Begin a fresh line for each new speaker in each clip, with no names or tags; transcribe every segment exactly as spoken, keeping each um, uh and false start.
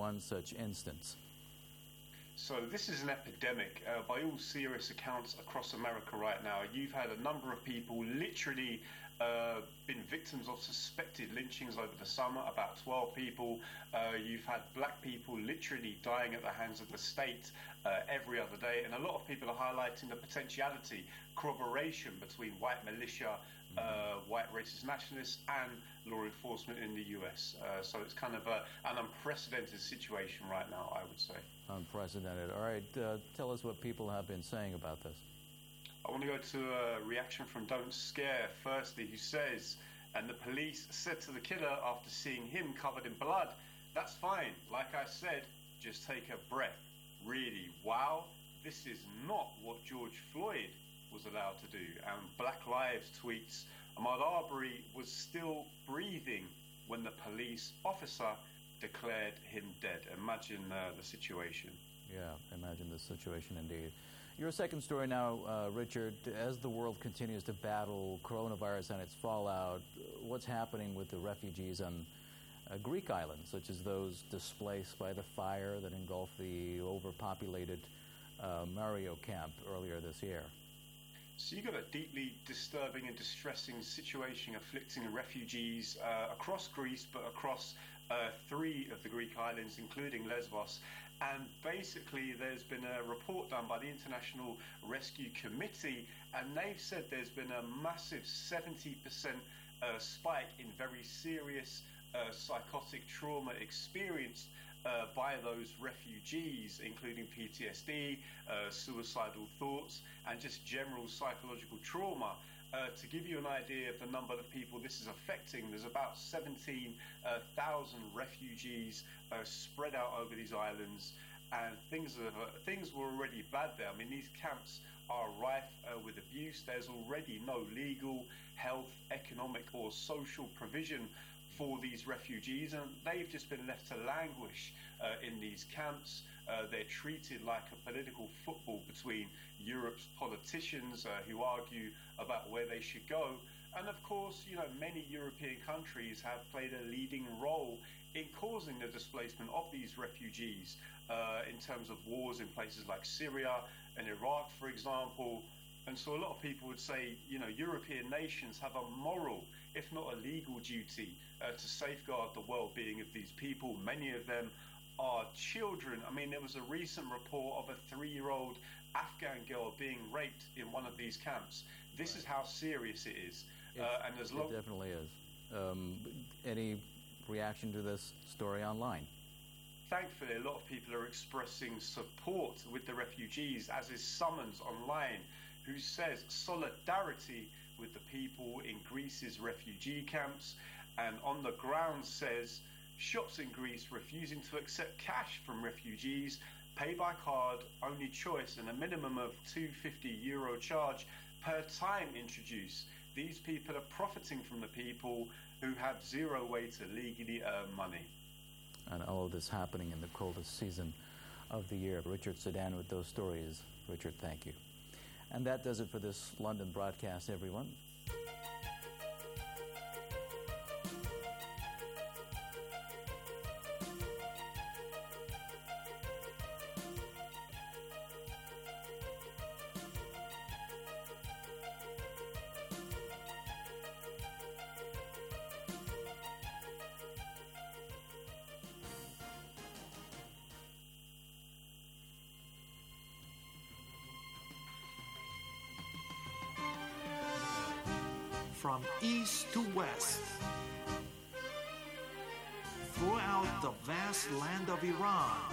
one such instance?
So this is an epidemic uh, by all serious accounts across America right now. You've had a number of people literally uh, been victims of suspected lynchings over the summer, about twelve people. Uh, you've had black people literally dying at the hands of the state uh, every other day. And a lot of people are highlighting the potentiality, corroboration between white militia, uh, white racist nationalists and law enforcement in the U S. Uh, so it's kind of a, an unprecedented situation right now, I would say.
Unprecedented. All right, uh, tell us what people have been saying about this.
I want to go to a reaction from Don't Scare, firstly, who says, and the police said to the killer after seeing him covered in blood, "That's fine. Like I said, just take a breath." Really, wow, this is not what George Floyd was allowed to do. And Black Lives tweets, Ahmaud Arbery was still breathing when the police officer declared him dead. Imagine uh, the situation.
Yeah, imagine the situation indeed. Your second story now, uh, Richard, as the world continues to battle coronavirus and its fallout, what's happening with the refugees on uh, Greek islands, such as those displaced by the fire that engulfed the overpopulated uh, Mario camp earlier this year?
So you've got a deeply disturbing and distressing situation afflicting refugees uh, across Greece, but across uh, three of the Greek islands, including Lesbos. And basically, there's been a report done by the International Rescue Committee, and they've said there's been a massive seventy percent uh, spike in very serious uh, psychotic trauma experienced Uh, by those refugees, including P T S D, uh, suicidal thoughts, and just general psychological trauma. Uh, to give you an idea of the number of people this is affecting, there's about seventeen thousand refugees uh, spread out over these islands, and things are, uh, things were already bad there. I mean, these camps are rife uh, with abuse. There's already no legal, health, economic, or social provision for these refugees, and they've just been left to languish uh, in these camps. Uh, they're treated like a political football between Europe's politicians uh, who argue about where they should go. And of course, you know, many European countries have played a leading role in causing the displacement of these refugees uh, in terms of wars in places like Syria and Iraq, for example. And so a lot of people would say, you know, European nations have a moral, if not a legal duty uh, to safeguard the well-being of these people. Many of them are children. I mean, there was a recent report of a three-year-old Afghan girl being raped in one of these camps. This right. is how serious it is. Uh, and there's
it long- definitely is. Um, any reaction to this story online?
Thankfully, a lot of people are expressing support with the refugees, as is Summons online, who says solidarity with the people in Greece's refugee camps, and on the ground says shops in Greece refusing to accept cash from refugees, pay by card, only choice, and a minimum of two hundred fifty euro charge per time introduced. These people are profiting from the people who have zero way to legally earn money.
And all of this happening in the coldest season of the year. Richard Sedan with those stories. Richard, thank you. And that does it for this London broadcast, everyone.
From east to west, throughout the vast land of Iran,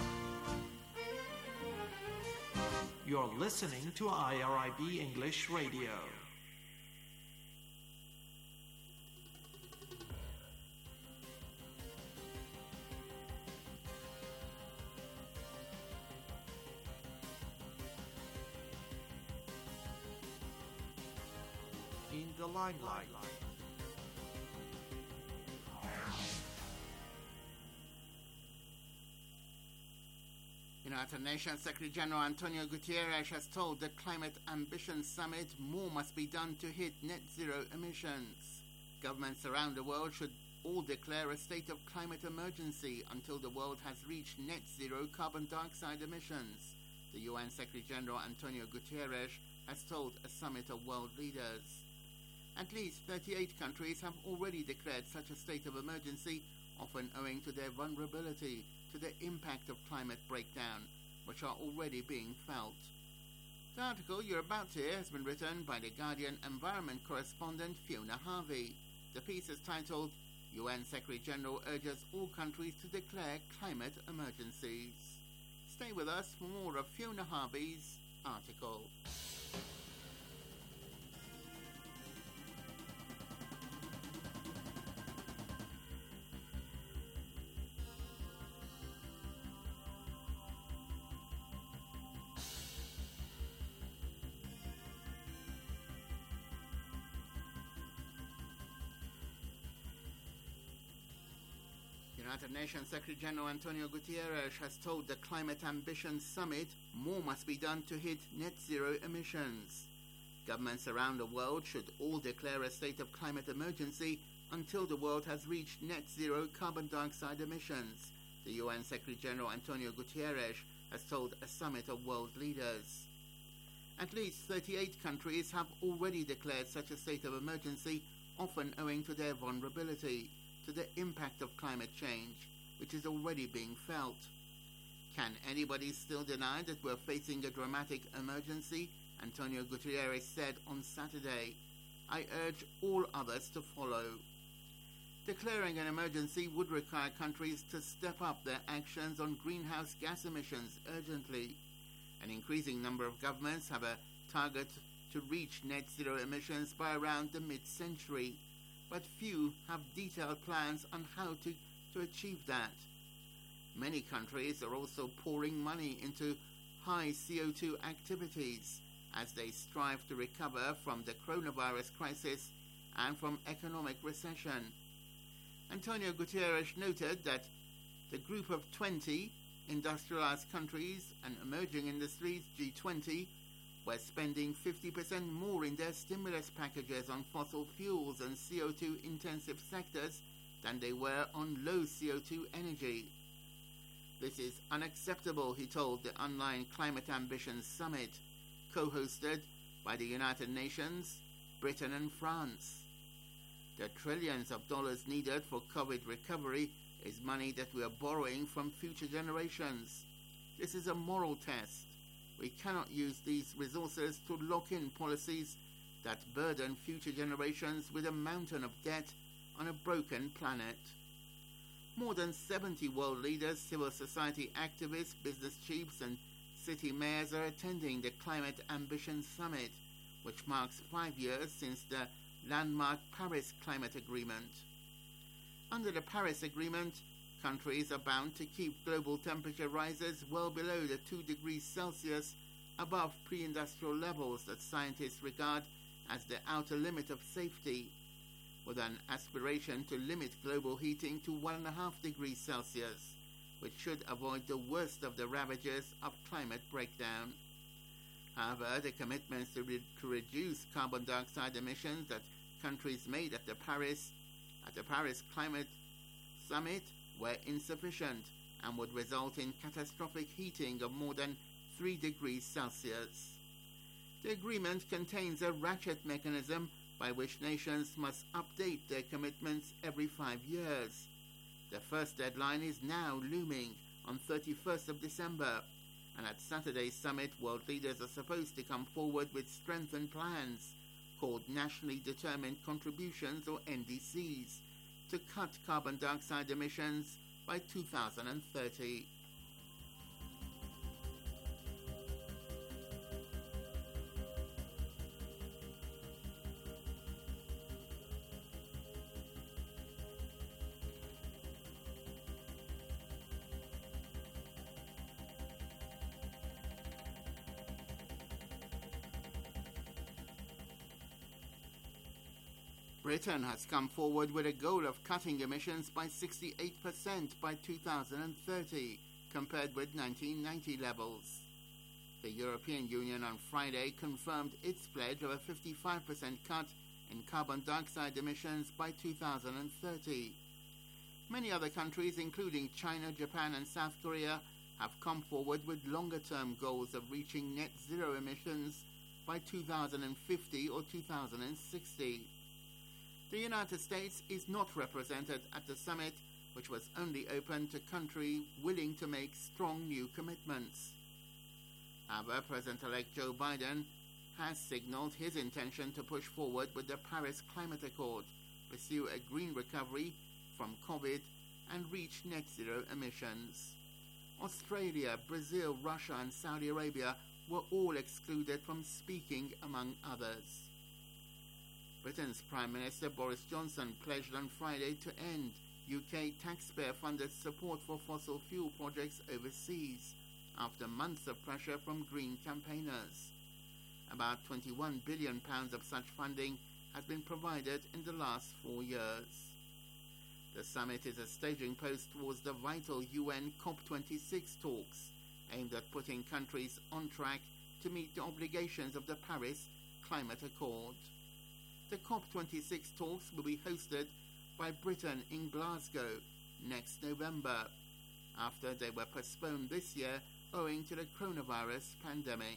you're listening to I R I B English Radio. In the limelight.
United Nations Secretary General Antonio Guterres has told the Climate Ambition Summit more must be done to hit net zero emissions. Governments around the world should all declare a state of climate emergency until the world has reached net zero carbon dioxide emissions, the U N Secretary-General Antonio Guterres has told a summit of world leaders. At least thirty-eight countries have already declared such a state of emergency, often owing to their vulnerability to the impact of climate breakdown, which are already being felt. The article you're about to hear has been written by the Guardian environment correspondent Fiona Harvey. The piece is titled, U N Secretary-General urges all countries to declare climate emergencies. Stay with us for more of Fiona Harvey's article. United Nations Secretary-General Antonio Guterres has told the Climate Ambition Summit more must be done to hit net zero emissions. Governments around the world should all declare a state of climate emergency until the world has reached net zero carbon dioxide emissions, the U N Secretary-General Antonio Guterres has told a summit of world leaders. At least thirty-eight countries have already declared such a state of emergency, often owing to their vulnerability to the impact of climate change, which is already being felt. Can anybody still deny that we're facing a dramatic emergency? Antonio Guterres said on Saturday. I urge all others to follow. Declaring an emergency would require countries to step up their actions on greenhouse gas emissions urgently. An increasing number of governments have a target to reach net zero emissions by around the mid-century, but few have detailed plans on how to, to achieve that. Many countries are also pouring money into high C O two activities as they strive to recover from the coronavirus crisis and from economic recession. Antonio Guterres noted that the group of twenty industrialized countries and emerging industries, G twenty, were spending fifty percent more in their stimulus packages on fossil fuels and C O two intensive sectors than they were on low C O two energy. This is unacceptable, he told the online Climate Ambition Summit, co-hosted by the United Nations, Britain and France. The trillions of dollars needed for COVID recovery is money that we are borrowing from future generations. This is a moral test. We cannot use these resources to lock in policies that burden future generations with a mountain of debt on a broken planet. More than seventy world leaders, civil society activists, business chiefs and city mayors are attending the Climate Ambition Summit, which marks five years since the landmark Paris Climate Agreement. Under the Paris Agreement, countries are bound to keep global temperature rises well below the two degrees Celsius above pre-industrial levels that scientists regard as the outer limit of safety, with an aspiration to limit global heating to one and a half degrees Celsius, which should avoid the worst of the ravages of climate breakdown. However, the commitments to, re- to reduce carbon dioxide emissions that countries made at the Paris at the Paris Climate Summit were insufficient and would result in catastrophic heating of more than three degrees Celsius. The agreement contains a ratchet mechanism by which nations must update their commitments every five years. The first deadline is now looming on thirty-first of December, and at Saturday's summit, world leaders are supposed to come forward with strengthened plans called Nationally Determined Contributions, or N D Cs, to cut carbon dioxide emissions by two thousand thirty. Britain has come forward with a goal of cutting emissions by sixty-eight percent by two thousand thirty, compared with nineteen ninety levels. The European Union on Friday confirmed its pledge of a fifty-five percent cut in carbon dioxide emissions by two thousand thirty, Many other countries, including China, Japan and South Korea, have come forward with longer-term goals of reaching net zero emissions by two thousand fifty or two thousand sixty. The United States is not represented at the summit, which was only open to countries willing to make strong new commitments. However, President-elect Joe Biden has signaled his intention to push forward with the Paris Climate Accord, pursue a green recovery from COVID, and reach net zero emissions. Australia, Brazil, Russia and Saudi Arabia were all excluded from speaking, among others. Britain's Prime Minister Boris Johnson pledged on Friday to end U K taxpayer-funded support for fossil fuel projects overseas after months of pressure from Green campaigners. About twenty-one billion pounds of such funding has been provided in the last four years. The summit is a staging post towards the vital U N COP twenty-six talks, aimed at putting countries on track to meet the obligations of the Paris Climate Accord. The COP twenty-six talks will be hosted by Britain in Glasgow next November, after they were postponed this year owing to the coronavirus pandemic.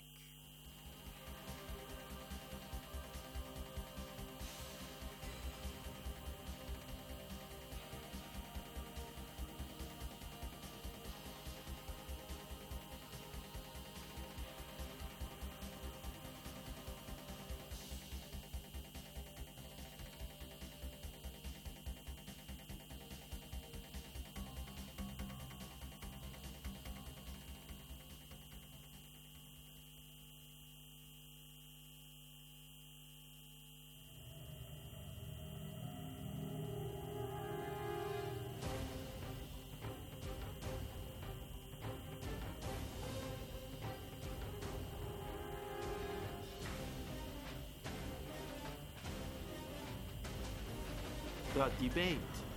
The debate.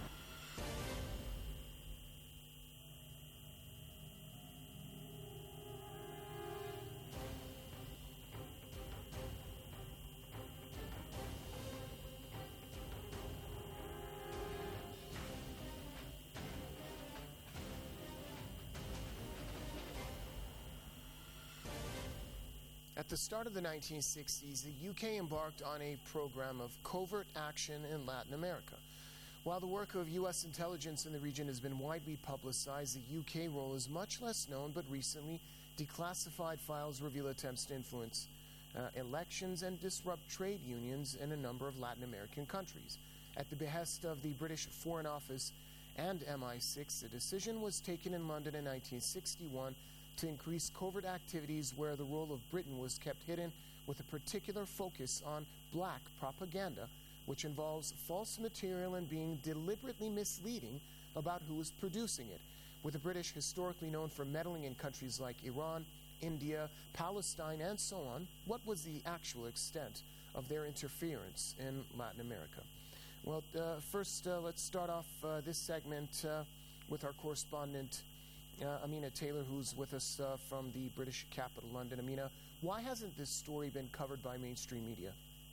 At the start of the nineteen sixties, the U K embarked on a program of covert action in Latin America. While the work of U S intelligence in the region has been widely publicized, the U K role is much less known, but recently declassified files reveal attempts to influence uh, elections and disrupt trade unions in a number of Latin American countries. At the behest of the British Foreign Office and M I six, a decision was taken in London in nineteen sixty-one to increase covert activities where the role of Britain was kept hidden, with a particular focus on black propaganda, which involves false material and being deliberately misleading about who is producing it. With the British historically known for meddling in countries like Iran, India, Palestine, and so on, what was the actual extent of their interference in Latin America? Well, uh, first, uh, let's start off uh, this segment uh, with our correspondent, Uh, Amina Taylor, who's with us uh, from the British capital, London. Amina, why hasn't this story been covered by mainstream media?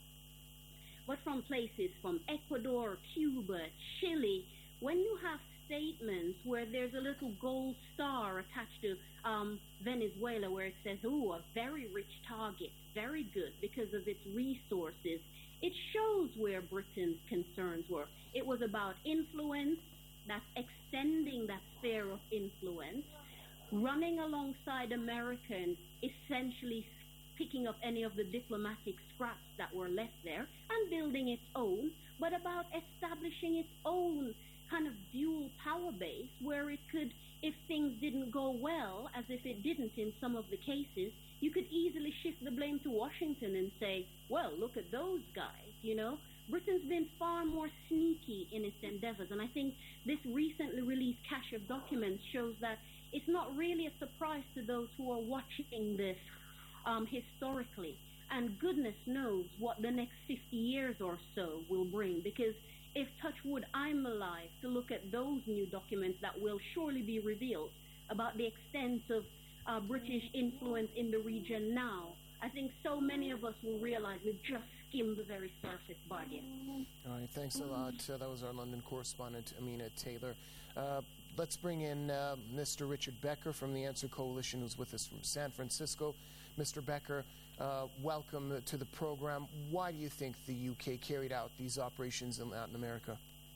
But from places from Ecuador, Cuba, Chile, when you have statements where there's a little gold star attached to um, Venezuela where it says, oh, a very rich target, very good because of its resources, it shows where Britain's concerns were. It was about influence, that's extending that sphere of influence, running alongside America and essentially picking up any of the diplomatic scraps that were left there and building its own, but about establishing its own kind of dual power base where it could, if things didn't go well, as if it didn't in some of the cases, you could easily shift the blame to Washington and say, well, look at those guys, you know? Britain's been far more sneaky in its endeavors, and I think this recently released cache of documents shows that it's not really a surprise to those who are watching this um, historically. And goodness knows what the next fifty years or so will bring, because if, touch wood, I'm alive to look at those new documents that will surely be revealed about the extent of uh, British influence in the region now, I think so many of us will realize we've just skim the very surface body.
All right, thanks a lot. Uh, that was our London correspondent, Amina Taylor. Uh, let's bring in uh, Mister Richard Becker from the Answer Coalition, who's with us from San Francisco. Mister Becker, uh, welcome to the program. Why do you think the U K carried out these operations in Latin America?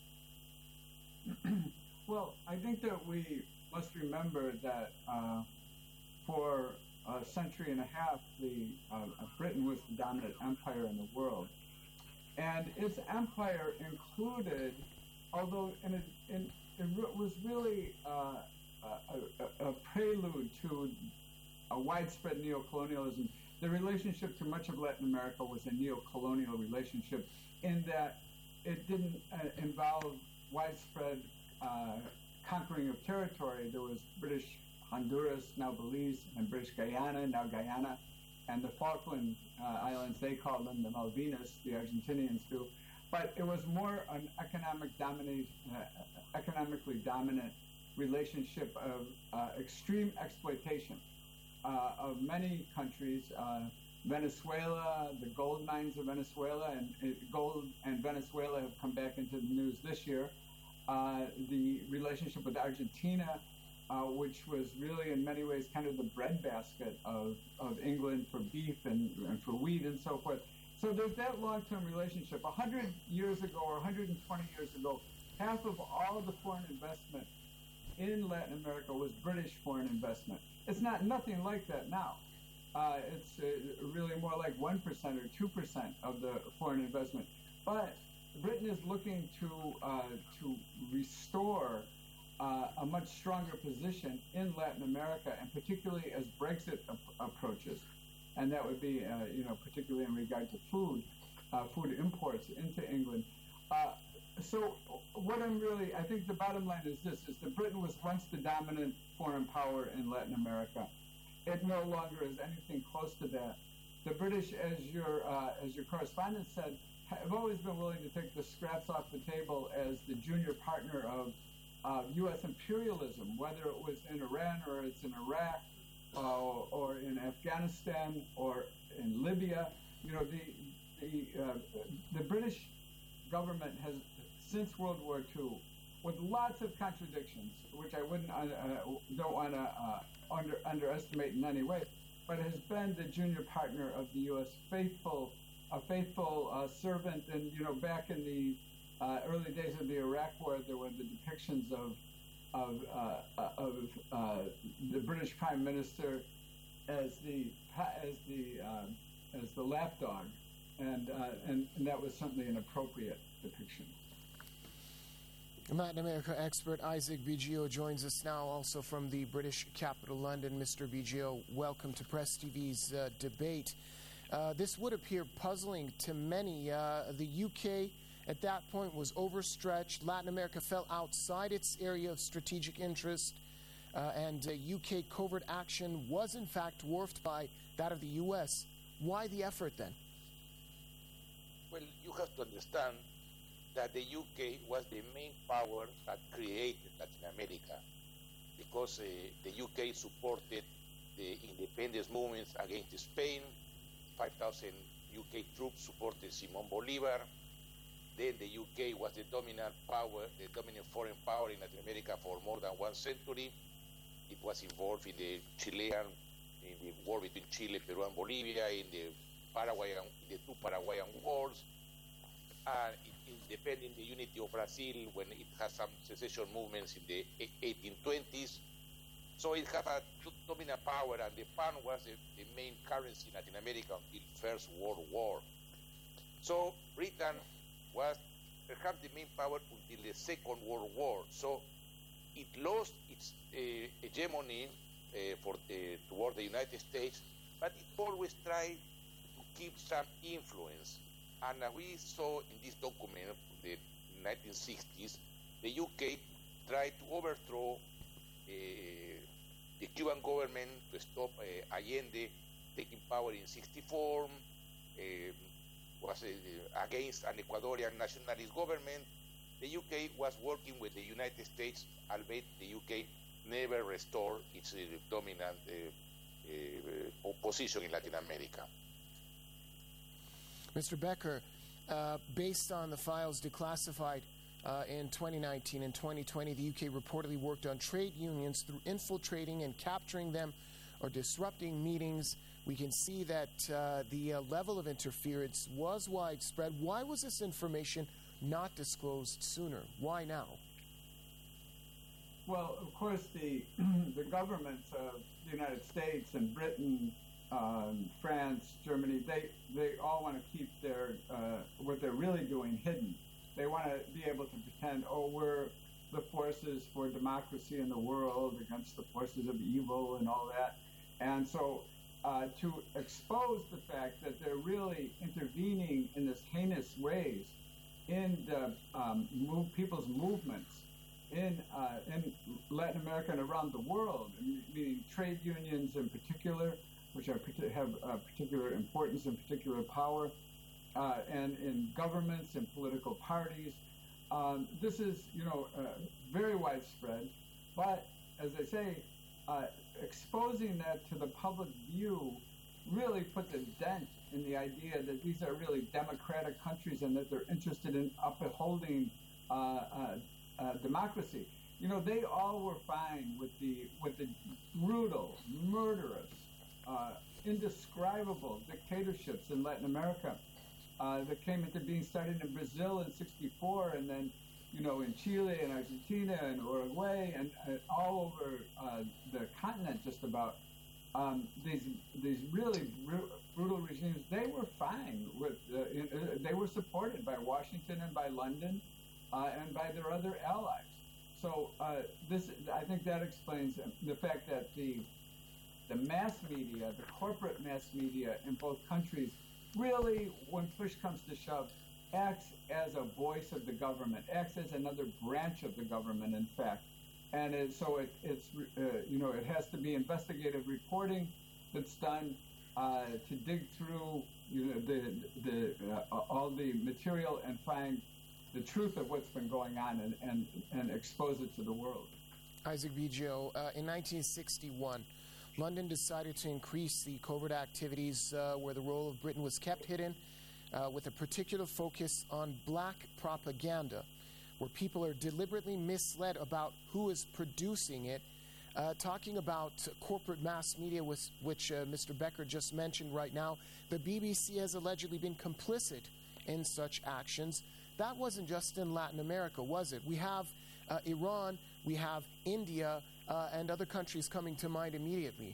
Well, I think that we must remember that uh, for a century and a half, the uh, Britain was the dominant empire in the world. And its empire included, although in a, in, it was really uh, a, a, a prelude to a widespread neocolonialism, the relationship to much of Latin America was a neocolonial relationship in that it didn't uh, involve widespread uh, conquering of territory. There was British Honduras, now Belize, and British Guyana, now Guyana, and the Falkland uh, Islands, they call them the Malvinas, the Argentinians do. But it was more an economic dominate, uh, economically dominant relationship of uh, extreme exploitation uh, of many countries. Uh, Venezuela, the gold mines of Venezuela, and uh, gold and Venezuela have come back into the news this year. Uh, the relationship with Argentina, uh, which was really in many ways kind of the breadbasket of, of England for beef and, and for wheat and so forth. So there's that long-term relationship. A hundred years ago or one hundred twenty years ago, half of all the foreign investment in Latin America was British foreign investment. It's not nothing like that now. Uh, it's uh, really more like one percent or two percent of the foreign investment. But Britain is looking to uh, to restore uh, a much stronger position in Latin America, and particularly as Brexit ap- approaches, and that would be, uh, you know, particularly in regard to food, uh, food imports into England. Uh, so, what I'm really, I think the bottom line is this: is that Britain was once the dominant foreign power in Latin America. It no longer is anything close to that. The British, as your uh, as your correspondent said, have always been willing to take the scraps off the table as the junior partner of uh, U S imperialism, whether it was in Iran or it's in Iraq uh, or in Afghanistan or in Libya. You know, the the uh, the British government has, since World War Two, with lots of contradictions, which I wouldn't uh, don't want to uh, under underestimate in any way, but has been the junior partner of the U S faithful. A faithful uh, servant, and you know, back in the uh, early days of the Iraq War, there were the depictions of of uh, of uh, the British Prime Minister as the as the uh, as the lapdog, and, uh, and and that was certainly an appropriate depiction.
Latin America expert Isaac Biggio joins us now, also from the British capital, London. Mister Biggio, welcome to Press T V's uh, debate. Uh, this would appear puzzling to many. Uh, the U K at that point was overstretched. Latin America fell outside its area of strategic interest, uh, and uh, U K covert action was in fact dwarfed by that of the U S. Why the effort then?
Well, you have to understand that the U K was the main power that created Latin America, because uh, the U K supported the independence movements against Spain. five thousand U K troops supported Simon Bolivar. Then the U K was the dominant power, the dominant foreign power in Latin America for more than one century. It was involved in the Chilean, in the war between Chile, Peru, and Bolivia, in the Paraguayan, the two Paraguayan wars, and in defending the unity of Brazil when it had some secession movements in the eighteen twenties. So it had a dominant power, and the pound was the, the main currency in Latin America until First World War. So Britain was perhaps the main power until the Second World War. So it lost its uh, hegemony uh, for the, toward the United States, but it always tried to keep some influence. And uh, we saw in this document, the nineteen sixties, the U K tried to overthrow Uh, the Cuban government to stop uh, Allende taking power in sixty-four, uh, was uh, against an Ecuadorian nationalist government. The U K was working with the United States, albeit the U K never restored its uh, dominant uh, uh, position in Latin America.
Mister Becker, uh, based on the files declassified uh, in twenty nineteen and twenty twenty, the U K reportedly worked on trade unions through infiltrating and capturing them or disrupting meetings. We can see that uh, the uh, level of interference was widespread. Why was this information not disclosed sooner? Why now?
Well, of course, the the governments of the United States and Britain, um, France, Germany, they they all want to keep their uh, what they're really doing hidden. They want to be able to pretend, oh, we're the forces for democracy in the world against the forces of evil and all that. And so uh, to expose the fact that they're really intervening in this heinous ways in the um, move, people's movements in uh, in Latin America and around the world, meaning trade unions in particular, which are, have uh, particular importance and particular power, uh, and in governments and political parties. Um, this is, you know, uh, very widespread, but as I say, uh, exposing that to the public view really puts a dent in the idea that these are really democratic countries and that they're interested in upholding uh, uh, uh, democracy. You know, they all were fine with the with the brutal, murderous, uh, indescribable dictatorships in Latin America uh, that came into being, started in Brazil in sixty-four, and then, you know, in Chile and Argentina and Uruguay and uh, all over uh, the continent, just about. Um, these these really br- brutal regimes, they were fine with. Uh, in, uh, they were supported by Washington and by London uh, and by their other allies. So uh, this, I think, that explains the fact that the the mass media, the corporate mass media in both countries, really, when push comes to shove, acts as a voice of the government, acts as another branch of the government, in fact. And it, so it, it's, uh, you know, it has to be investigative reporting that's done uh, to dig through, you know, the, the, uh, all the material and find the truth of what's been going on and, and, and expose it to the world.
Isaac Biggio, uh, in nineteen sixty-one, London decided to increase the covert activities uh, where the role of Britain was kept hidden, uh, with a particular focus on black propaganda, where people are deliberately misled about who is producing it. Uh, talking about corporate mass media, with, which uh, Mister Becker just mentioned right now, the B B C has allegedly been complicit in such actions. That wasn't just in Latin America, was it? We have uh, Iran, we have India, uh, and other countries coming to mind immediately.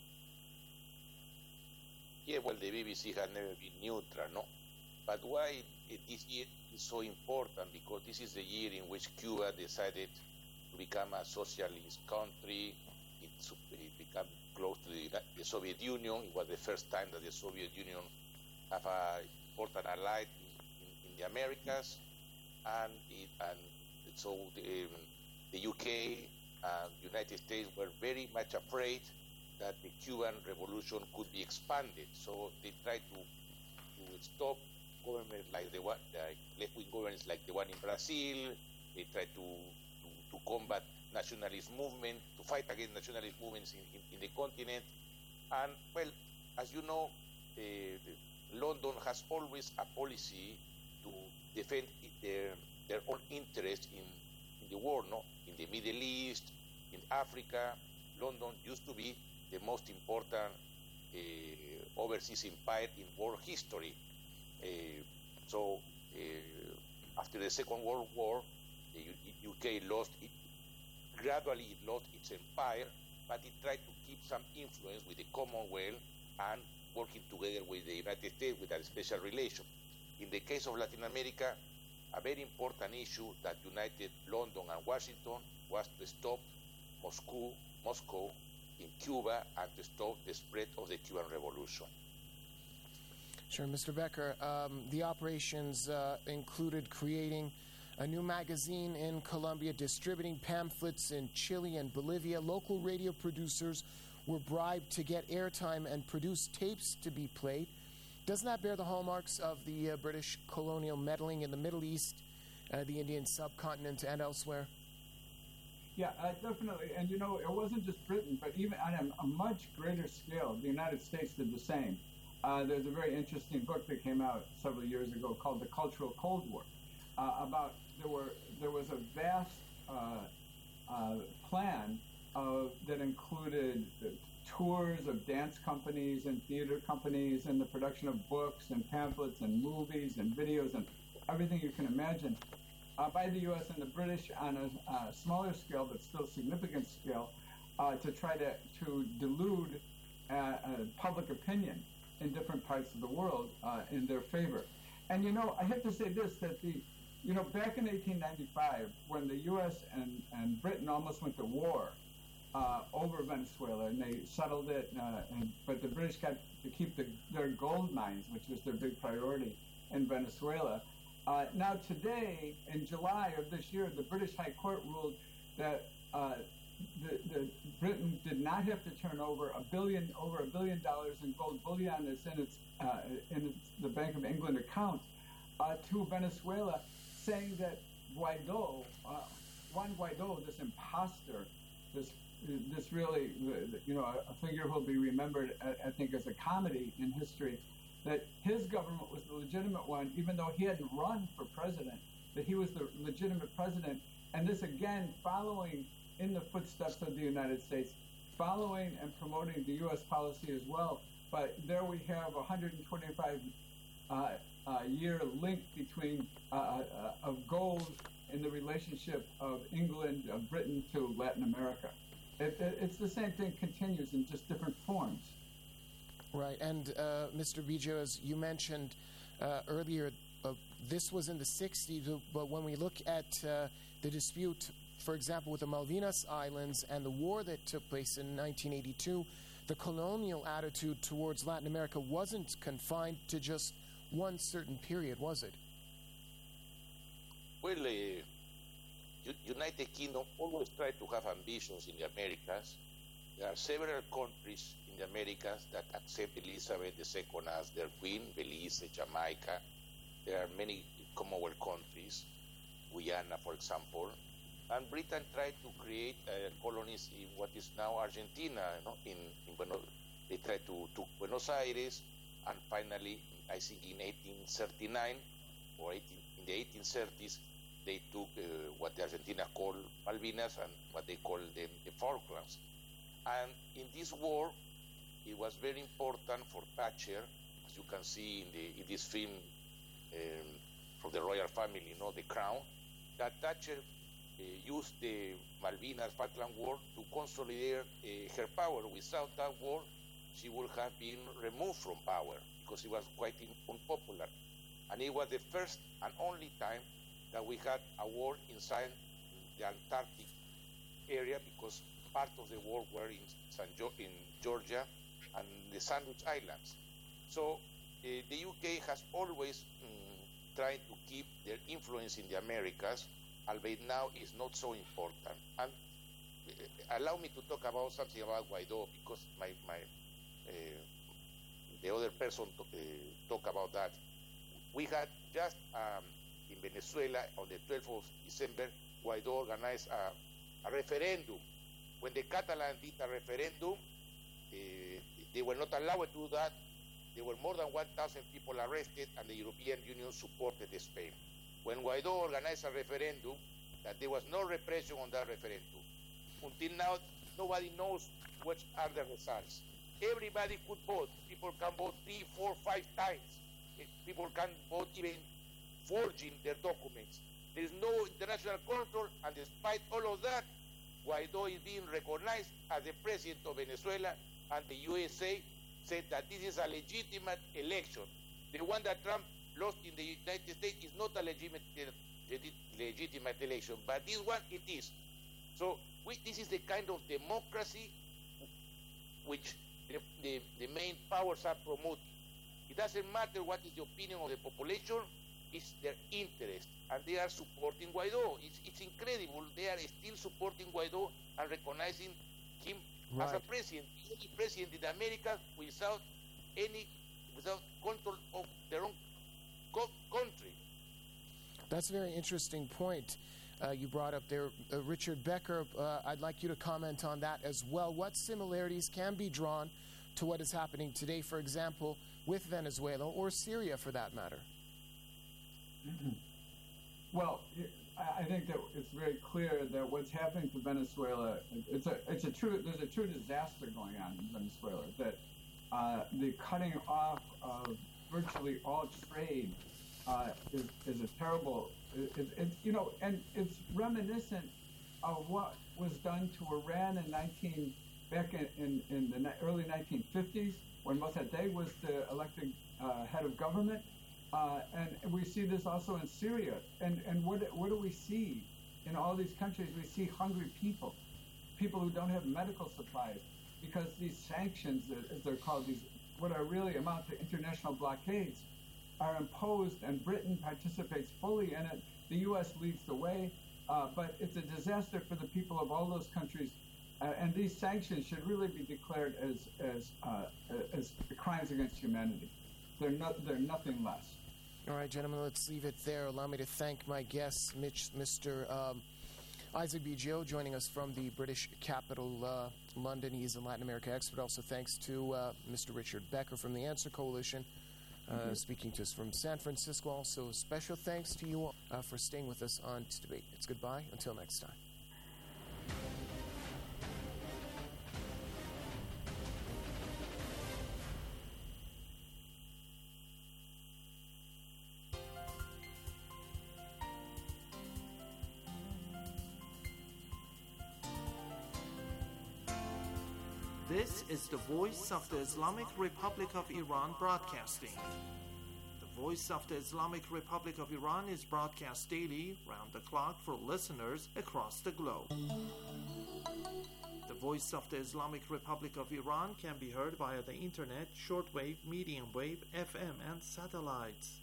Yeah, well, the B B C has never been neutral, no? But why it, this year is so important? Because this is the year in which Cuba decided to become a socialist country. It, it became close to the, the Soviet Union. It was the first time that the Soviet Union have an important ally in, in, in the Americas, and it, and so the, um, the U K and United States were very much afraid that the Cuban revolution could be expanded. So they tried to, to stop governments like the one, like left-wing governments like the one in Brazil. They tried to, to, to combat nationalist movement, to fight against nationalist movements in, in, in the continent. And, well, as you know, uh, London has always a policy to defend their, their own interest in, in the world, no? In the Middle East, in Africa. London used to be the most important uh, overseas empire in world history. Uh, so uh, after the Second World War, the U- UK lost it, gradually it lost its empire, but it tried to keep some influence with the Commonwealth and working together with the United States with a special relation. In the case of Latin America, a very important issue that united London and Washington was to stop Moscow, Moscow in Cuba and to stop the spread of the Cuban Revolution.
Sure, Mister Becker. Um, the operations uh, included creating a new magazine in Colombia, distributing pamphlets in Chile and Bolivia. Local radio producers were bribed to get airtime and produce tapes to be played. Doesn't that bear the hallmarks of the uh, British colonial meddling in the Middle East, uh, the Indian subcontinent, and elsewhere?
Yeah, uh, definitely. And, you know, it wasn't just Britain, but even on a, a much greater scale, the United States did the same. uh, there's a very interesting book that came out several years ago called The Cultural Cold War, uh, about there were there was a vast uh, uh, plan of, that included tours of dance companies and theater companies and the production of books and pamphlets and movies and videos and everything you can imagine uh, by the U S and the British on a uh, smaller scale but still significant scale uh, to try to, to delude uh, uh, public opinion in different parts of the world uh, in their favor. And you know, I have to say this, that the, you know, back in eighteen ninety-five, when the U S and, and Britain almost went to war uh, over Venezuela, and they settled it, uh, and, but the British got to keep the, their gold mines, which was their big priority in Venezuela. Uh, now today, in July of this year, the British High Court ruled that uh, the, the Britain did not have to turn over a billion, over a billion dollars in gold bullion that's in its uh, in its, the Bank of England account uh, to Venezuela, saying that Guaido, uh, Juan Guaido, this imposter, this this really, you know, a figure who will be remembered, I think, as a comedy in history, that his government was the legitimate one, even though he hadn't run for president, that he was the legitimate president. And this, again, following in the footsteps of the United States, following and promoting the U S policy as well. But there we have a one hundred twenty-five uh, uh, year link between uh, uh, of gold in the relationship of England, of Britain to Latin America. It, it, it's the same thing, continues in just different forms.
Right, and uh, Mister Biggio, as you mentioned uh, earlier, uh, this was in the sixties, but when we look at uh, the dispute, for example, with the Malvinas Islands and the war that took place in nineteen eighty-two, the colonial attitude towards Latin America wasn't confined to just one certain period, was it?
Well, uh, United Kingdom always tried to have ambitions in the Americas. There are several countries in the Americas that accept Elizabeth the Second as their queen, Belize, Jamaica. There are many Commonwealth countries, Guyana, for example. And Britain tried to create uh, colonies in what is now Argentina. You know, in, in Buenos, they tried to took Buenos Aires, and finally, I think in eighteen thirty-nine or eighteen, in the eighteen thirties, they took uh, what the Argentina called Malvinas and what they call them the Falklands. And in this war, it was very important for Thatcher, as you can see in, the, in this film um, from the royal family, you know, The Crown, that Thatcher uh, used the Malvinas Falkland War to consolidate uh, her power. Without that war, she would have been removed from power because it was quite unpopular. And it was the first and only time that we had a war inside the Antarctic area, because part of the war were in, San jo- in Georgia and the Sandwich Islands. So uh, the U K has always um, tried to keep their influence in the Americas, albeit now is not so important. And uh, allow me to talk about something about Guaido, because my, my uh, the other person to, uh, talk about that. We had just um, in Venezuela on the twelfth of December, Guaido organized a, a referendum. When the Catalans did a referendum, uh, they were not allowed to do that. There were more than one thousand people arrested, and the European Union supported Spain. When Guaido organized a referendum, that there was no repression on that referendum. Until now, nobody knows what are the results. Everybody could vote. People can vote three, four, five times. People can vote even forging their documents. There is no international control, and despite all of that, Guaido is being recognized as the president of Venezuela, and the U S A said that this is a legitimate election. The one that Trump lost in the United States is not a legitimate, legitimate election, but this one it is. So we, this is the kind of democracy which the, the, the main powers are promoting. It doesn't matter what is the opinion of the population, it's their interest, and they are supporting Guaido. It's, it's incredible. They are still supporting Guaido and recognizing him right. as a president, the only president in America without any, without control of their own co- country.
That's a very interesting point uh, you brought up there. Uh, Richard Becker, uh, I'd like you to comment on that as well. What similarities can be drawn to what is happening today? For example, with Venezuela or Syria for that matter?
Well, I think that it's very clear that what's happening to Venezuela, it's a, it's a true, there's a true disaster going on in Venezuela, that uh, the cutting off of virtually all trade uh, is, is a terrible, it, it, you know, and it's reminiscent of what was done to Iran in nineteen, back in, in, in the early nineteen fifties, when Mossadegh was the elected uh, head of government. Uh, and we see this also in Syria. And, and what, what do we see in all these countries? We see hungry people, people who don't have medical supplies, because these sanctions, as they're called, these what are really amount to international blockades, are imposed, and Britain participates fully in it. The U S leads the way, uh, but it's a disaster for the people of all those countries. Uh, and these sanctions should really be declared as as uh, as crimes against humanity. They're not. They're nothing less.
All right, gentlemen, let's leave it there. Allow me to thank my guests, Mitch, Mister Um, Isaac Biggio, joining us from the British capital, uh, London. He's a Latin America expert. Also, thanks to uh, Mister Richard Becker from the Answer Coalition, uh, mm-hmm. speaking to us from San Francisco. Also, special thanks to you all uh, for staying with us on To Debate. It's goodbye. Until next time.
This is the Voice of the Islamic Republic of Iran broadcasting. The Voice of the Islamic Republic of Iran is broadcast daily, round the clock, for listeners across the globe. The Voice of the Islamic Republic of Iran can be heard via the internet, shortwave, medium wave, F M, and satellites.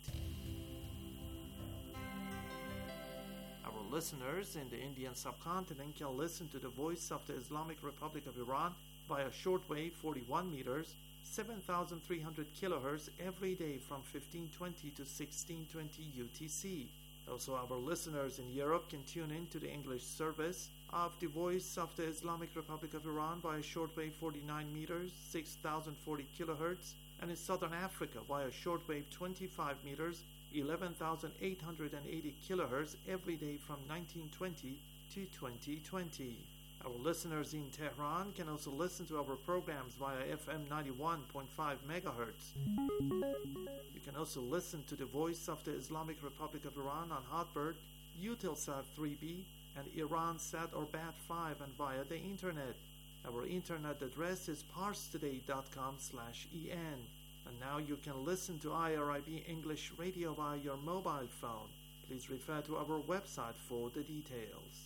Our listeners in the Indian subcontinent can listen to the Voice of the Islamic Republic of Iran via shortwave forty-one meters, seven thousand three hundred kilohertz every day from fifteen twenty to sixteen twenty U T C. Also, our listeners in Europe can tune in to the English service of the Voice of the Islamic Republic of Iran via shortwave forty-nine meters, six thousand forty kilohertz, and in Southern Africa via shortwave twenty-five meters, eleven thousand eight hundred eighty kilohertz every day from nineteen twenty to twenty twenty. Our listeners in Tehran can also listen to our programs via F M ninety-one point five megahertz. You can also listen to the Voice of the Islamic Republic of Iran on Hotbird, Eutelsat three B, and Iransat or B A T five, and via the internet. Our internet address is parstoday.com slash en. And now you can listen to I R I B English Radio via your mobile phone. Please refer to our website for the details.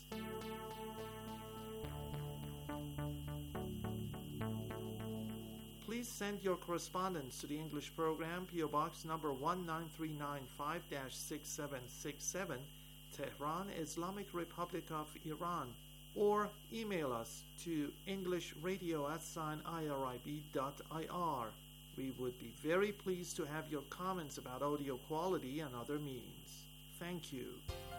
Please send your correspondence to the English program, P O Box number one nine three nine five dash six seven six seven, Tehran, Islamic Republic of Iran, or email us to englishradio at irib dot I R. We would be very pleased to have your comments about audio quality and other means. Thank you.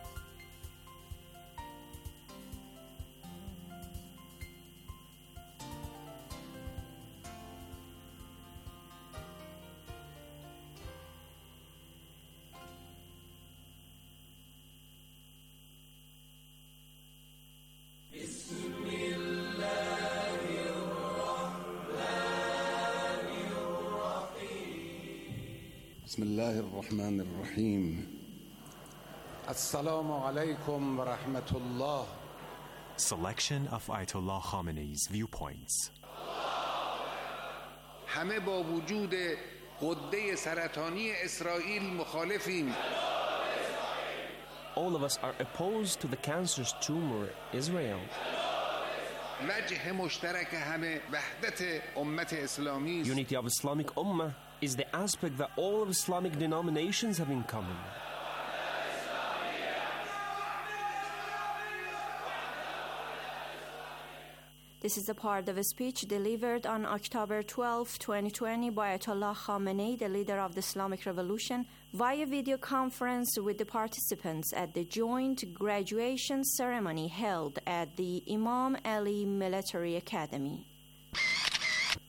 بسم الله الرحمن الرحيم السلام عليكم ورحمة الله.
Selection of Ayatollah Khamenei's viewpoints.
همه با وجود غده سرطانی اسرائیل مخالفیم.
All of us are opposed to the cancerous tumor Israel.
وجه مشترک همه وحدت امت اسلامی.
Unity of Islamic Ummah is the aspect that all of Islamic denominations have in common.
This is a part of a speech delivered on October twelfth, twenty twenty by Ayatollah Khamenei, the leader of the Islamic Revolution, via video conference with the participants at the joint graduation ceremony held at the Imam Ali Military Academy.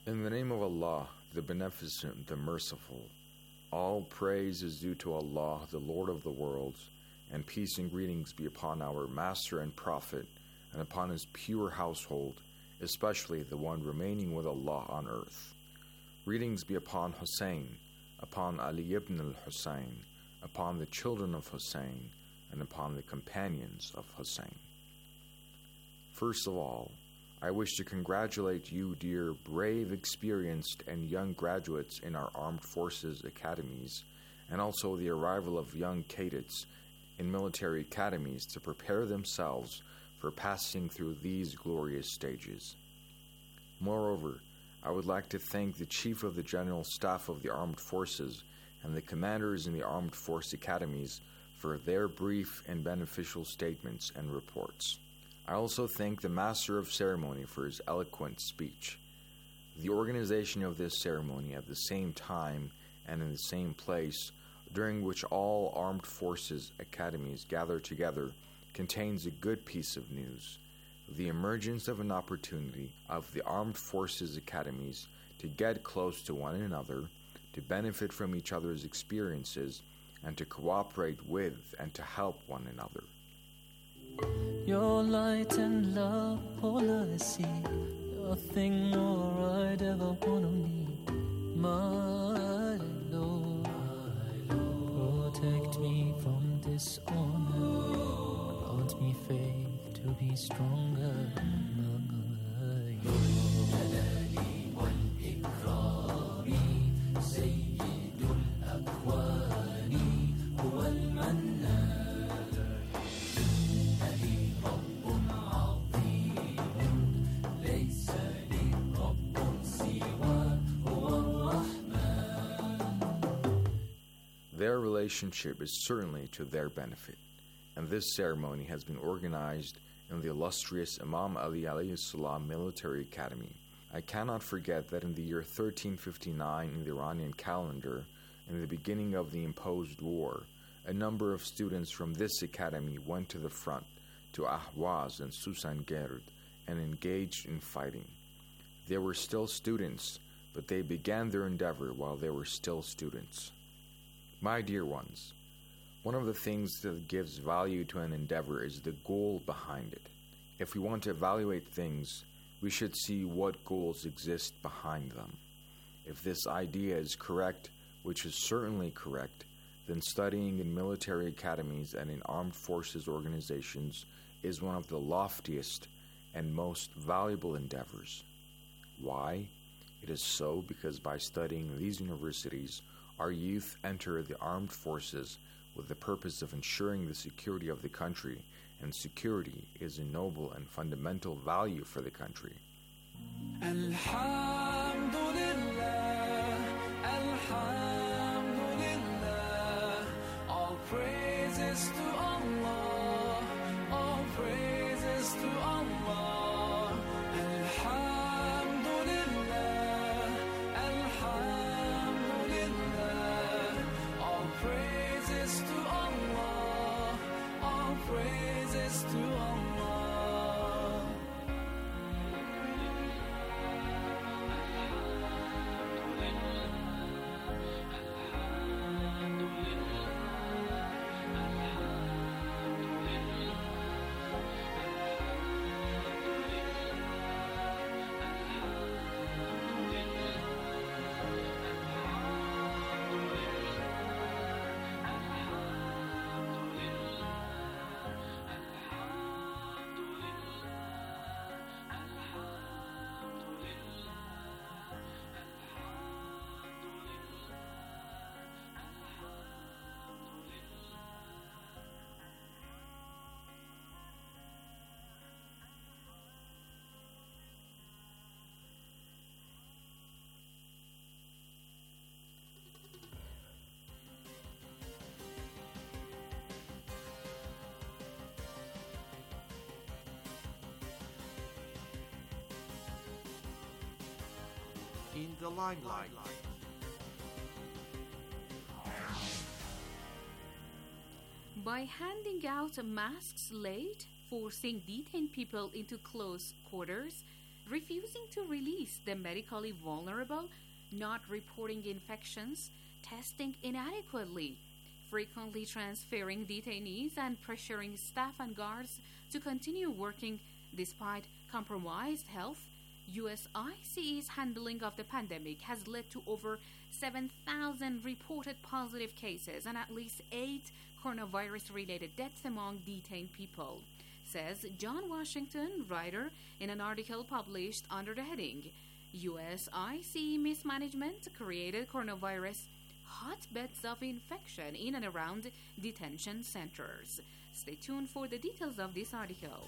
In the name of Allah, the Beneficent, the Merciful, all praise is due to Allah, the Lord of the worlds, and peace and greetings be upon our Master and Prophet, and upon his pure household, especially the one remaining with Allah on earth. Greetings be upon Hussein, upon Ali ibn al-Hussein, upon the children of Hussein, and upon the companions of Hussein. First of all, I wish to congratulate you, dear, brave, experienced, and young graduates in our armed forces academies, and also the arrival of young cadets in military academies to prepare themselves for passing through these glorious stages. Moreover, I would like to thank the Chief of the General Staff of the Armed Forces and the commanders in the Armed Force academies for their brief and beneficial statements and reports. I also thank the Master of Ceremony for his eloquent speech. The organization of this ceremony at the same time and in the same place, during which all armed forces academies gather together, contains a good piece of news: the emergence of an opportunity of the armed forces academies to get close to one another, to benefit from each other's experiences, and to cooperate with and to help one another.
Your light and love, all I see, nothing more I'd ever wanna need. My Lord, protect me from dishonor, grant me faith to be stronger.
Their relationship is certainly to their benefit, and this ceremony has been organized in the illustrious Imam Ali alayhi salam Military Academy. I cannot forget that in the year thirteen fifty-nine in the Iranian calendar, in the beginning of the imposed war, a number of students from this academy went to the front, to Ahwaz and Susangerd, and engaged in fighting. They were still students, but they began their endeavor while they were still students. My dear ones, one of the things that gives value to an endeavor is the goal behind it. If we want to evaluate things, we should see what goals exist behind them. If this idea is correct, which is certainly correct, then studying in military academies and in armed forces organizations is one of the loftiest and most valuable endeavors. Why? It is so because by studying these universities, our youth enter the armed forces with the purpose of ensuring the security of the country, and security is a noble and fundamental value for the country.
Alhamdulillah, Alhamdulillah, all praises to Allah, all praises to Allah. Alhamdulillah, Alhamdulillah, all praises to Allah, all praises to Allah.
In the limelight.
By handing out masks late, forcing detained people into close quarters, refusing to release the medically vulnerable, not reporting infections, testing inadequately, frequently transferring detainees and pressuring staff and guards to continue working despite compromised health. U S I C E's handling of the pandemic has led to over seven thousand reported positive cases and at least eight coronavirus-related deaths among detained people, says John Washington, writer in an article published under the heading U S I C E Mismanagement Created Coronavirus Hotbeds of Infection in and Around Detention Centers. Stay tuned for the details of this article.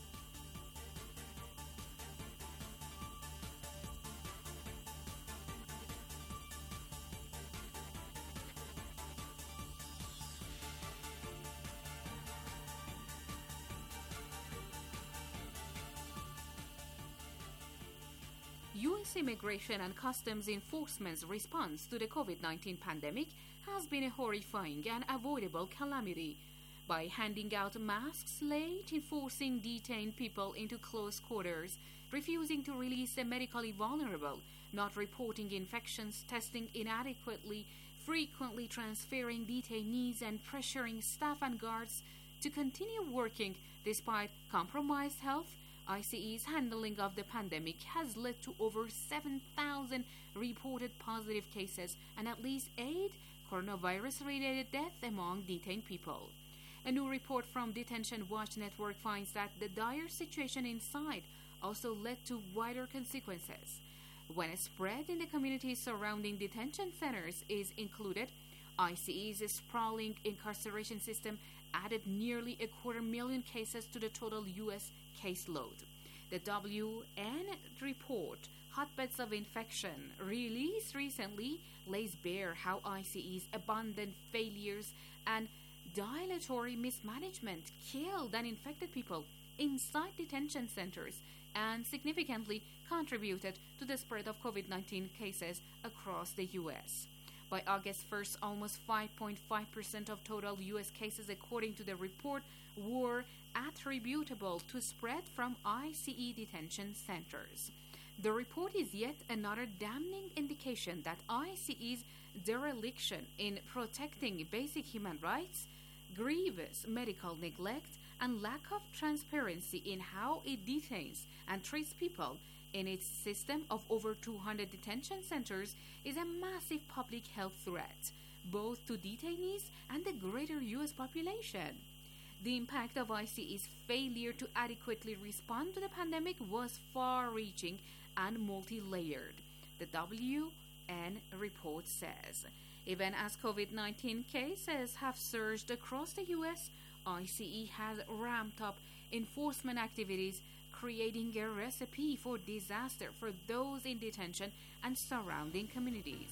U S Immigration and Customs Enforcement's response to the COVID nineteen pandemic has been a horrifying and avoidable calamity. By handing out masks late, enforcing detained people into close quarters, refusing to release the medically vulnerable, not reporting infections, testing inadequately, frequently transferring detainees and pressuring staff and guards to continue working despite compromised health, I C E's handling of the pandemic has led to over seven thousand reported positive cases and at least eight coronavirus-related deaths among detained people. A new report from Detention Watch Network finds that the dire situation inside also led to wider consequences. When a spread in the communities surrounding detention centers is included, I C E's sprawling incarceration system added nearly a quarter million cases to the total U S caseload. The W N report, Hotbeds of Infection, released recently, lays bare how I C E's abundant failures and dilatory mismanagement killed and infected people inside detention centers and significantly contributed to the spread of COVID nineteen cases across the U S. By August first, almost five point five percent of total U S cases, according to the report, were attributable to spread from I C E detention centers. The report is yet another damning indication that I C E's dereliction in protecting basic human rights, grievous medical neglect, and lack of transparency in how it detains and treats people in its system of over two hundred detention centers is a massive public health threat, both to detainees and the greater U S population. The impact of I C E's failure to adequately respond to the pandemic was far-reaching and multi-layered, the W N report says. Even as COVID nineteen cases have surged across the U S, I C E has ramped up enforcement activities, creating a recipe for disaster for those in detention and surrounding communities.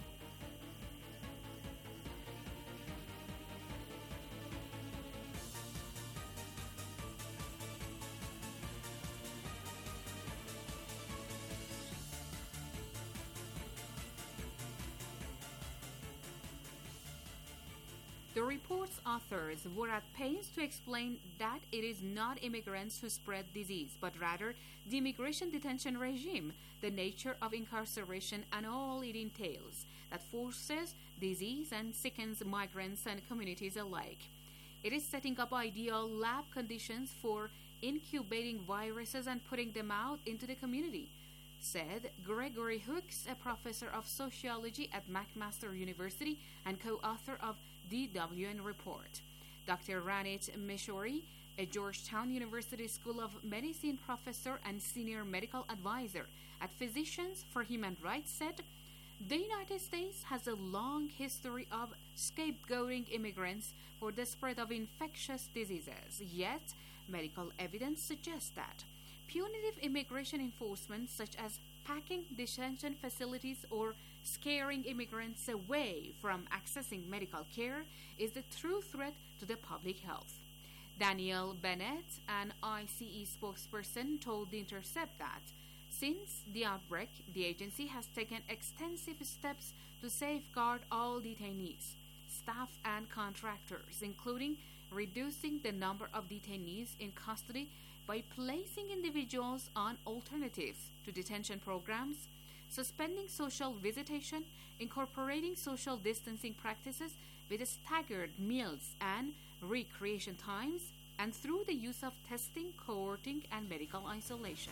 The report's authors were at pains to explain that it is not immigrants who spread disease, but rather the immigration detention regime, the nature of incarceration and all it entails, that forces disease and sickens migrants and communities alike. It is setting up ideal lab conditions for incubating viruses and putting them out into the community, said Gregory Hooks, a professor of sociology at McMaster University and co-author of the W N report. Doctor Ranit Mishori, a Georgetown University School of Medicine professor and senior medical advisor at Physicians for Human Rights, said the United States has a long history of scapegoating immigrants for the spread of infectious diseases, yet medical evidence suggests that punitive immigration enforcement, such as packing detention facilities or scaring immigrants away from accessing medical care, is the true threat to the public health. Daniel Bennett, an I C E spokesperson, told The Intercept that since the outbreak, the agency has taken extensive steps to safeguard all detainees, staff, and contractors, including reducing the number of detainees in custody by placing individuals on alternatives to detention programs, suspending social visitation, incorporating social distancing practices with staggered meals and recreation times, and through the use of testing, cohorting, and medical isolation.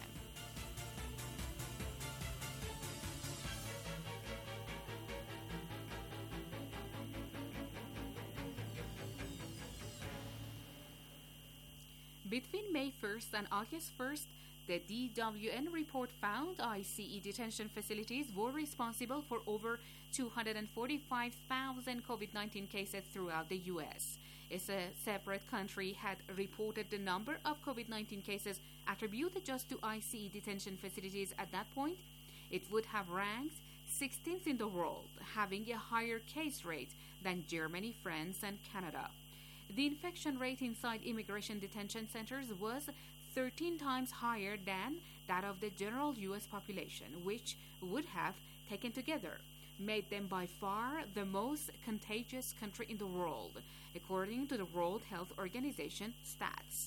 Between May first and August first, the D W N report found I C E detention facilities were responsible for over two hundred forty-five thousand COVID nineteen cases throughout the U S. If a separate country had reported the number of COVID nineteen cases attributed just to I C E detention facilities at that point, it would have ranked sixteenth in the world, having a higher case rate than Germany, France, and Canada. The infection rate inside immigration detention centers was thirteen times higher than that of the general U S population, which would have, taken together, made them by far the most contagious country in the world, according to the World Health Organization stats.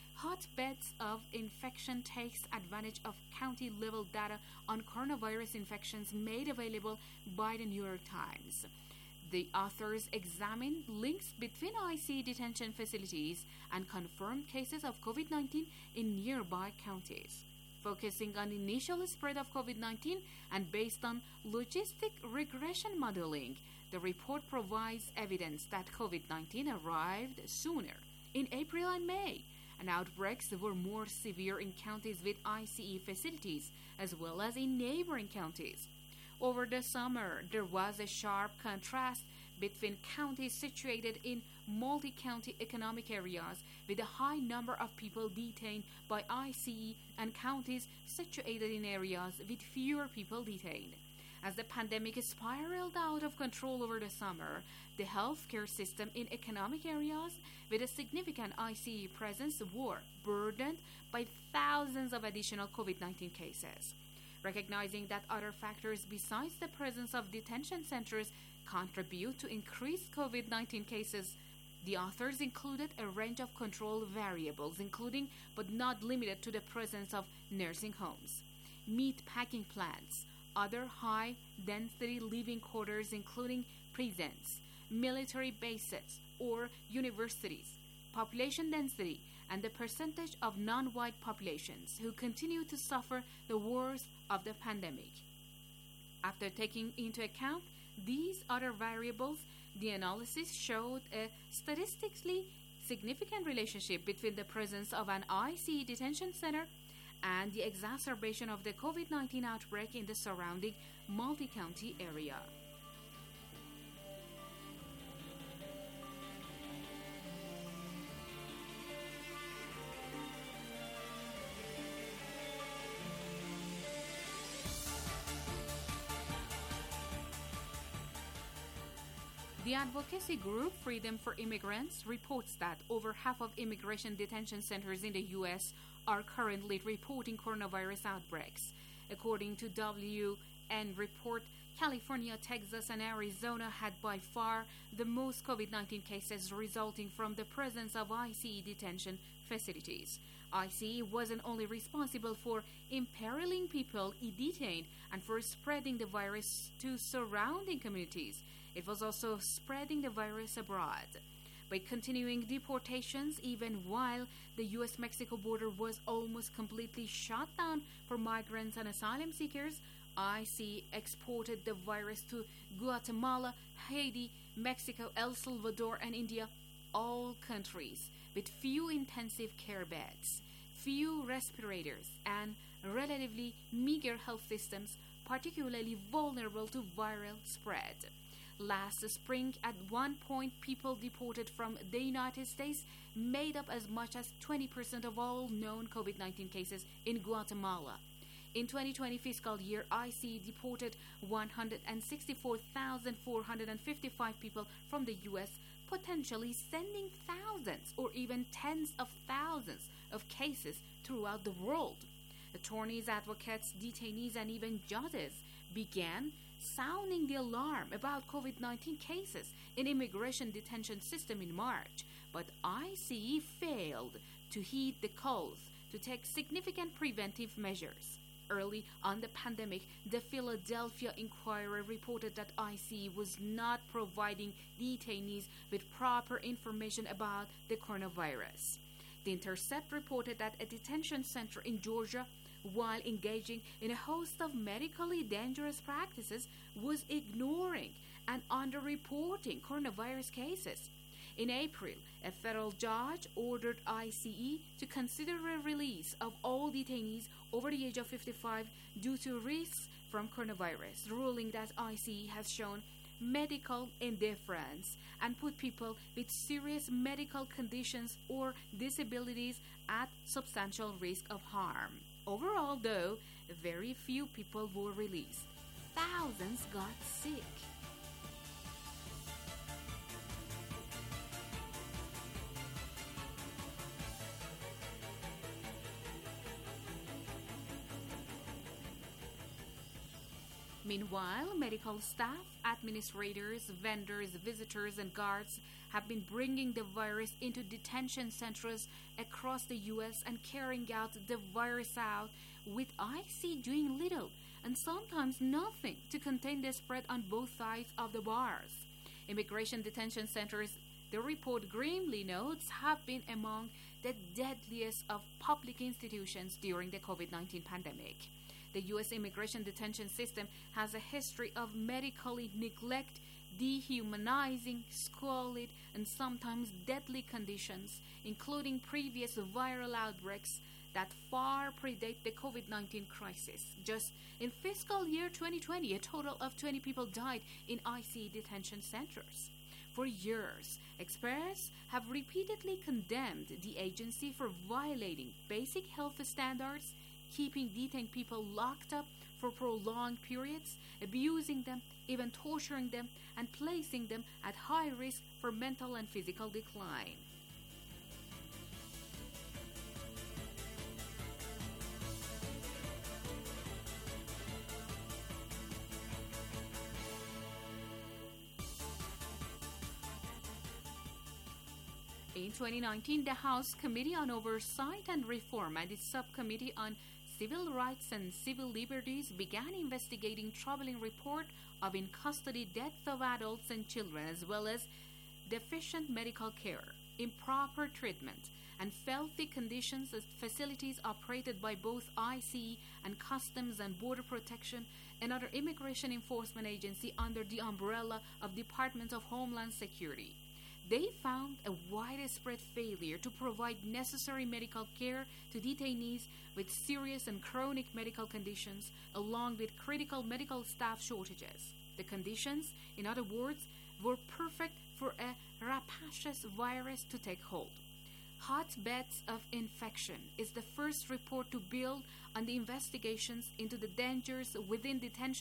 Hotbeds of infection takes advantage of county-level data on coronavirus infections made available by the New York Times. The authors examined links between I C E detention facilities and confirmed cases of COVID nineteen in nearby counties. Focusing on initial spread of COVID nineteen and based on logistic regression modeling, the report provides evidence that COVID nineteen arrived sooner, in April and May, and outbreaks were more severe in counties with I C E facilities as well as in neighboring counties. Over the summer, there was a sharp contrast between counties situated in multi-county economic areas with a high number of people detained by I C E and counties situated in areas with fewer people detained. As the pandemic spiraled out of control over the summer, the healthcare system in economic areas with a significant I C E presence were burdened by thousands of additional COVID nineteen cases. Recognizing that other factors besides the presence of detention centers contribute to increased COVID nineteen cases, the authors included a range of control variables, including but not limited to the presence of nursing homes, meat packing plants, other high-density living quarters including prisons, military bases, or universities, population density, and the percentage of non-white populations who continue to suffer the worst of the pandemic. After taking into account these other variables, the analysis showed a statistically significant relationship between the presence of an I C E detention center and the exacerbation of the COVID nineteen outbreak in the surrounding multi-county area. The advocacy group Freedom for Immigrants reports that over half of immigration detention centers in the U S are currently reporting coronavirus outbreaks. According to W N report, California, Texas, and Arizona had by far the most COVID nineteen cases resulting from the presence of I C E detention facilities. I C E wasn't only responsible for imperiling people detained and for spreading the virus to surrounding communities. It was also spreading the virus abroad. By continuing deportations, even while the U S Mexico border was almost completely shut down for migrants and asylum seekers, I C E exported the virus to Guatemala, Haiti, Mexico, El Salvador, and India, all countries with few intensive care beds, few respirators, and relatively meager health systems, particularly vulnerable to viral spread. Last spring, at one point, people deported from the United States made up as much as twenty percent of all known COVID nineteen cases in Guatemala. In twenty twenty fiscal year, I C E deported one hundred sixty-four thousand four hundred fifty-five people from the U S, potentially sending thousands or even tens of thousands of cases throughout the world. Attorneys, advocates, detainees, and even judges began sounding the alarm about COVID nineteen cases in immigration detention system in March, but I C E failed to heed the calls to take significant preventive measures. Early on the pandemic, the Philadelphia Inquirer reported that I C E was not providing detainees with proper information about the coronavirus. The Intercept reported that a detention center in Georgia, while engaging in a host of medically dangerous practices, was ignoring and underreporting coronavirus cases. In April, a federal judge ordered I C E to consider a release of all detainees over the age of fifty-five due to risks from coronavirus, ruling that I C E has shown medical indifference and put people with serious medical conditions or disabilities at substantial risk of harm. Overall, though, very few people were released. Thousands got sick. Meanwhile, medical staff, administrators, vendors, visitors, and guards have been bringing the virus into detention centers across the U S and carrying out the virus out, with I C E doing little and sometimes nothing to contain the spread on both sides of the bars. Immigration detention centers, the report grimly notes, have been among the deadliest of public institutions during the COVID nineteen pandemic. The U S immigration detention system has a history of medically neglect, dehumanizing, squalid, and sometimes deadly conditions, including previous viral outbreaks that far predate the COVID nineteen crisis. Just in fiscal year twenty twenty, a total of twenty people died in I C E detention centers. For years, experts have repeatedly condemned the agency for violating basic health standards, keeping detained people locked up for prolonged periods, abusing them, even torturing them, and placing them at high risk for mental and physical decline. In twenty nineteen, the House Committee on Oversight and Reform and its Subcommittee on Civil Rights and Civil Liberties began investigating troubling report of in-custody deaths of adults and children, as well as deficient medical care, improper treatment, and filthy conditions at facilities operated by both I C E and Customs and Border Protection, another immigration enforcement agency under the umbrella of Department of Homeland Security. They found a widespread failure to provide necessary medical care to detainees with serious and chronic medical conditions, along with critical medical staff shortages. The conditions, in other words, were perfect for a rapacious virus to take hold. Hotbeds of infection is the first report to build on the investigations into the dangers within detention